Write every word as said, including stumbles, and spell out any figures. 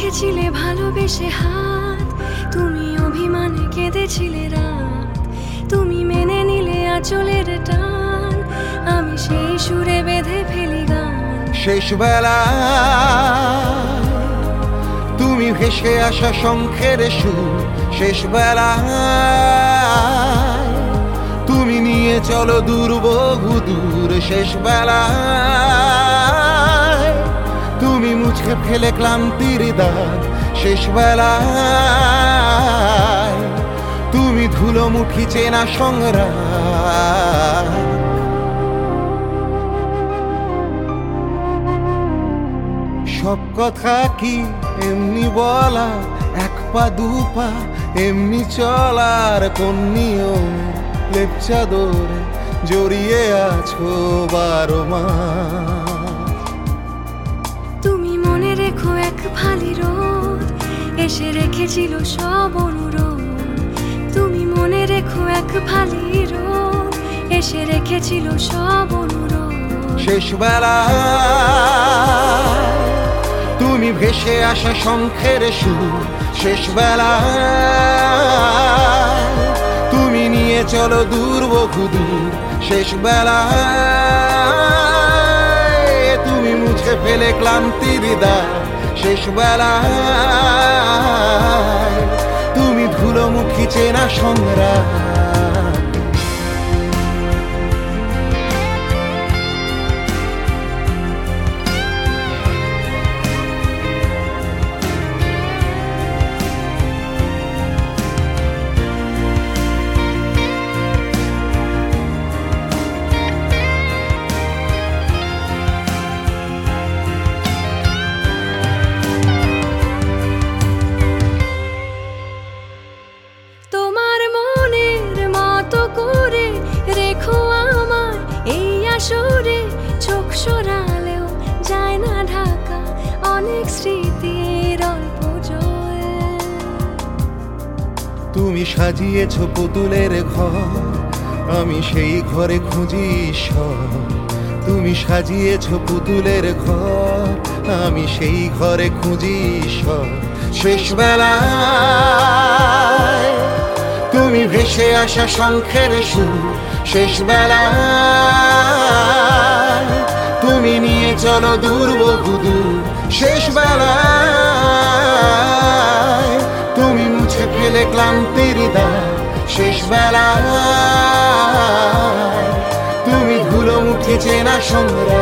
রেখেছিলে ভালোবেসে হাত, তুমি অভিমানে কেঁদেছিলে রাত, তুমি মেনে নিলে আঁচলের টান, আমি সেই সুরে বেঁধে ফেলি গান। শেষ বেলা তুমি ভেসে আসা শঙ্খের সুর, শেষ বেলা তুমি নিয়ে চলো দূর বহু দূর, শেষ বেলা তুমি মুছে ফেলে ক্লান্তির দাগ, শেষ বেলা তুমি ধুলো মুঠি চেনা সংগ্রাম। সব কথা কি এমনি বলা, এক পা দু পা এমনি চলার কোন নিয়ম, লেপ চাদরে জড়িয়ে আছো বারো মাস। তুমি মনে রেখো এক ফালি রোদ এসে রেখেছিল সব অনুরোধ, তুমি মনে রেখো এক ফালি রোদ এসে রেখেছিল সব অনুরোধ। শেষ বেলা তুমি ভেসে আসা শঙ্খের সুর, শেষ বেলা তুমি নিয়ে চলো দূর বহু দূর, শেষ বেলা তুমি মুছে ফেলে ক্লান্তির দাগ, শেষ বেলা তুমি ধুলো মুখী চেনা সংগ্রাম। চোখ সরালেও যায় না ঢাকা অনেক স্মৃতির অল্প জল। তুমি সাজিয়েছ পুতুলের ঘর, আমি সেই ঘরে খুঁজি ঈশ্বর। তুমি সাজিয়েছ পুতুলের ঘর, আমি সেই ঘরে খুঁজি ঈশ্বর। শেষ বেলায় তুমি ভেসে আসা শঙ্খের সুর, শেষ বেলায় তুমি নিয়ে চলো দূর বহু দূর, শেষ বেলায় তুমি মুছে ফেলে ক্লান্তির দাগ, শেষ বেলায় তুমি ধুলো মুঠে চেনা সংগ্রাম।